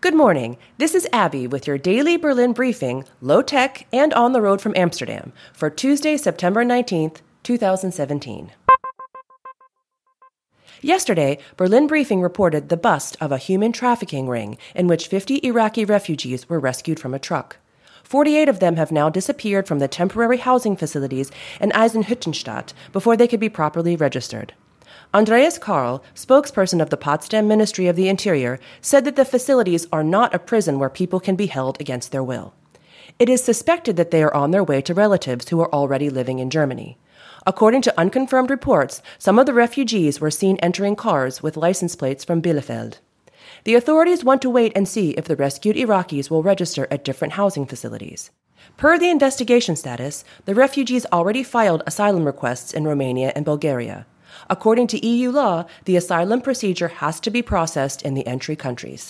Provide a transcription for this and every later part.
Good morning. This is Abby with your daily Berlin briefing, low tech and on the road from Amsterdam, for Tuesday, September 19th, 2017. Yesterday, Berlin Briefing reported the bust of a human trafficking ring in which 50 Iraqi refugees were rescued from a truck. 48 of them have now disappeared from the temporary housing facilities in Eisenhüttenstadt before they could be properly registered. Andreas Karl, spokesperson of the Potsdam Ministry of the Interior, said that the facilities are not a prison where people can be held against their will. It is suspected that they are on their way to relatives who are already living in Germany. According to unconfirmed reports, some of the refugees were seen entering cars with license plates from Bielefeld. The authorities want to wait and see if the rescued Iraqis will register at different housing facilities. Per the investigation status, the refugees already filed asylum requests in Romania and Bulgaria. According to EU law, the asylum procedure has to be processed in the entry countries.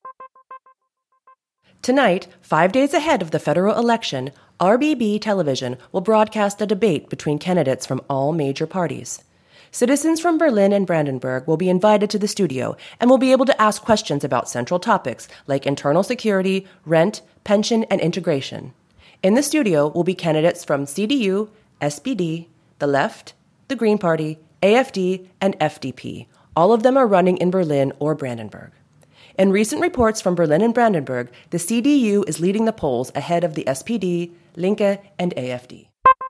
Tonight, 5 days ahead of the federal election, RBB Television will broadcast a debate between candidates from all major parties. Citizens from Berlin and Brandenburg will be invited to the studio and will be able to ask questions about central topics like internal security, rent, pension, and integration. In the studio will be candidates from CDU, SPD, the Left, the Green Party, AFD, and FDP. All of them are running in Berlin or Brandenburg. In recent reports from Berlin and Brandenburg, the CDU is leading the polls ahead of the SPD, Linke, and AFD.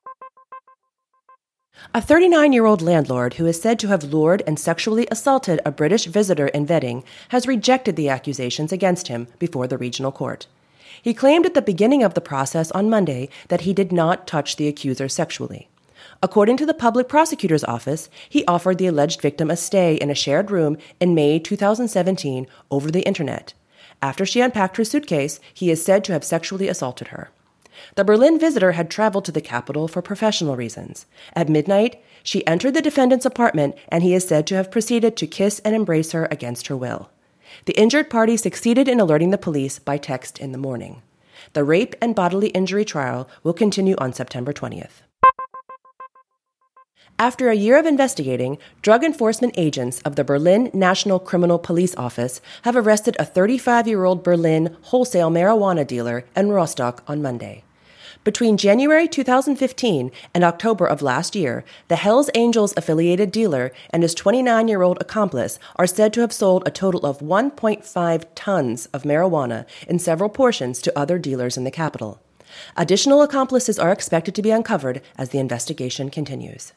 A 39-year-old landlord who is said to have lured and sexually assaulted a British visitor in Wedding has rejected the accusations against him before the regional court. He claimed at the beginning of the process on Monday that he did not touch the accuser sexually. According to the public prosecutor's office, he offered the alleged victim a stay in a shared room in May 2017 over the internet. After she unpacked her suitcase, he is said to have sexually assaulted her. The Berlin visitor had traveled to the capital for professional reasons. At midnight, she entered the defendant's apartment, and he is said to have proceeded to kiss and embrace her against her will. The injured party succeeded in alerting the police by text in the morning. The rape and bodily injury trial will continue on September 20th. After a year of investigating, drug enforcement agents of the Berlin National Criminal Police Office have arrested a 35-year-old Berlin wholesale marijuana dealer in Rostock on Monday. Between January 2015 and October of last year, the Hells Angels-affiliated dealer and his 29-year-old accomplice are said to have sold a total of 1.5 tons of marijuana in several portions to other dealers in the capital. Additional accomplices are expected to be uncovered as the investigation continues.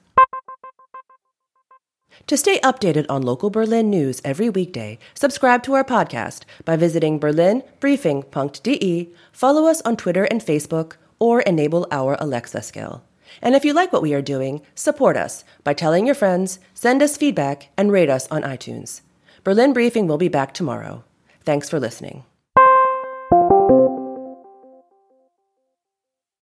To stay updated on local Berlin news every weekday, subscribe to our podcast by visiting berlinbriefing.de, follow us on Twitter and Facebook, or enable our Alexa skill. And if you like what we are doing, support us by telling your friends, send us feedback, and rate us on iTunes. Berlin Briefing will be back tomorrow. Thanks for listening.